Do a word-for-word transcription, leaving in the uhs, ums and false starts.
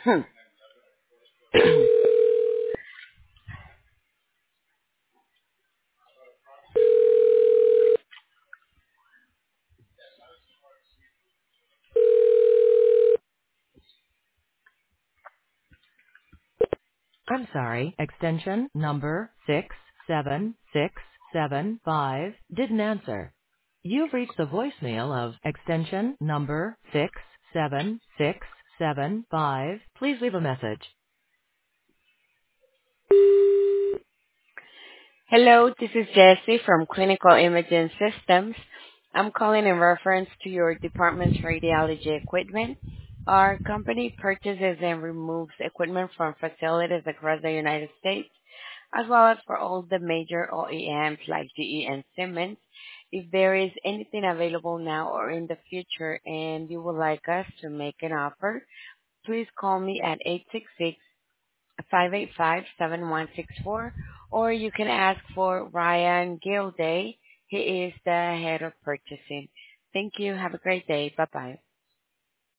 I'm sorry, extension number six seven six seven five didn't answer. You've reached the voicemail of extension number six seven six seven five. Please leave a message. Hello, this is Jessie from Clinical Imaging Systems. I'm calling in reference to your department's radiology equipment. Our company purchases and removes equipment from facilities across the United States, as well as for all the major O E Ms like G E and Siemens. If there is anything available now or in the future and you would like us to make an offer, please call me at eight six six, five eight five, seven one six four, or you can ask for Ryan Gilday. He is the head of purchasing. Thank you. Have a great day. Bye-bye.